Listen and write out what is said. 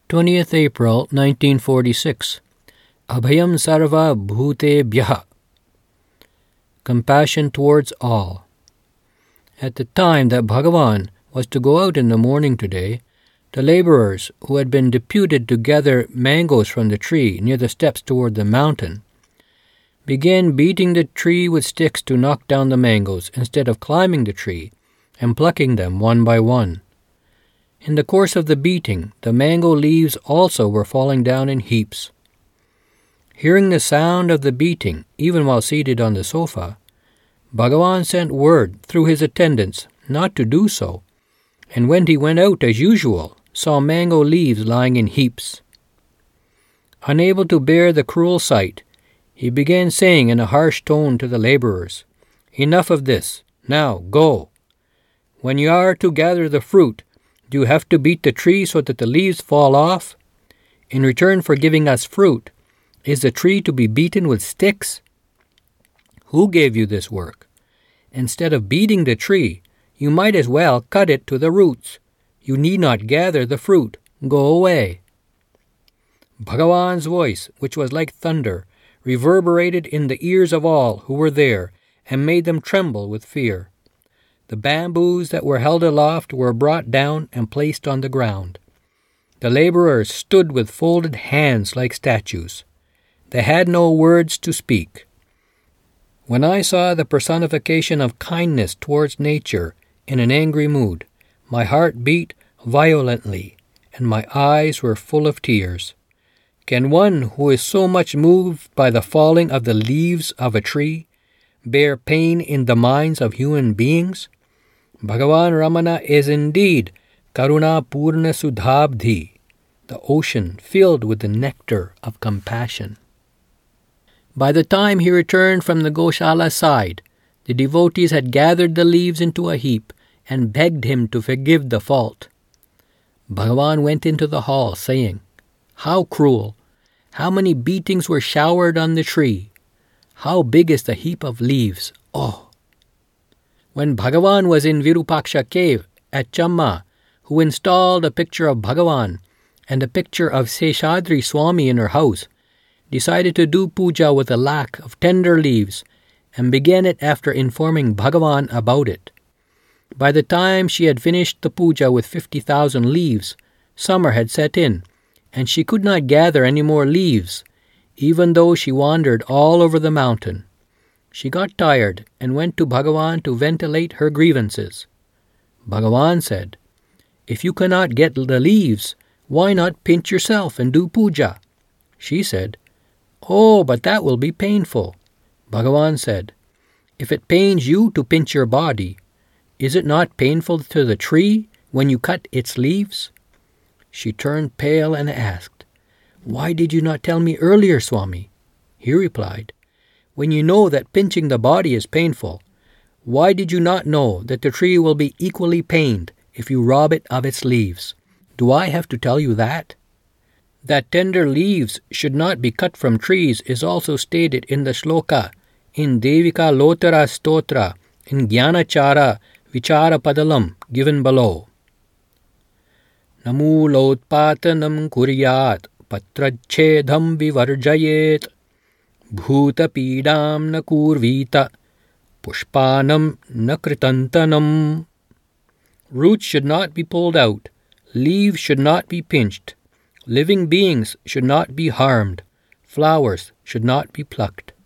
20th April 1946. Abhayam Sarva Bhutebhyaha. Compassion towards all. At the time that Bhagavan was to go out in the morning today, the laborers who had been deputed to gather mangoes from the tree near the steps toward the mountain began beating the tree with sticks to knock down the mangoes instead of climbing the tree and plucking them one by one. In the course of the beating, the mango leaves also were falling down in heaps. Hearing the sound of the beating, even while seated on the sofa, Bhagavan sent word through his attendants not to do so, and when he went out as usual, saw mango leaves lying in heaps. Unable to bear the cruel sight, he began saying in a harsh tone to the laborers, "Enough of this. Now go. When you are to gather the fruit, do you have to beat the tree so that the leaves fall off? In return for giving us fruit, is the tree to be beaten with sticks? Who gave you this work? Instead of beating the tree, you might as well cut it to the roots. You need not gather the fruit. Go away." Bhagavan's voice, which was like thunder, reverberated in the ears of all who were there and made them tremble with fear. The bamboos that were held aloft were brought down and placed on the ground. The laborers stood with folded hands like statues. They had no words to speak. When I saw the personification of kindness towards nature in an angry mood, my heart beat violently and my eyes were full of tears. Can one who is so much moved by the falling of the leaves of a tree bear pain in the minds of human beings? Bhagavan Ramana is indeed Karuna Purna Sudhabdhi, the ocean filled with the nectar of compassion. By the time he returned from the Goshala side, the devotees had gathered the leaves into a heap and begged him to forgive the fault. Bhagavan went into the hall, saying, "How cruel! How many beatings were showered on the tree! How big is the heap of leaves! Oh!" When Bhagavan was in Virupaksha cave at Chamma, who installed a picture of Bhagavan and a picture of Seshadri Swami in her house, decided to do puja with a lac of tender leaves and began it after informing Bhagavan about it. By the time she had finished the puja with 50,000 leaves, summer had set in, and she could not gather any more leaves, even though she wandered all over the mountain. She got tired and went to Bhagavan to ventilate her grievances. Bhagavan said, "If you cannot get the leaves, why not pinch yourself and do puja?" She said, "Oh, but that will be painful." Bhagavan said, "If it pains you to pinch your body, is it not painful to the tree when you cut its leaves?" She turned pale and asked, "Why did you not tell me earlier, Swami?" He replied, "When you know that pinching the body is painful, why did you not know that the tree will be equally pained if you rob it of its leaves? Do I have to tell you that? That tender leaves should not be cut from trees is also stated in the shloka in Devika Lotara Stotra in Jnanachara Vichara Padalam given below. Namulotpatanam kuryat patrachedham vivarjayet bhutapidam na kurvita pushpanam na kritantanam. Roots should not be pulled out, leaves should not be pinched, living beings should not be harmed, flowers should not be plucked.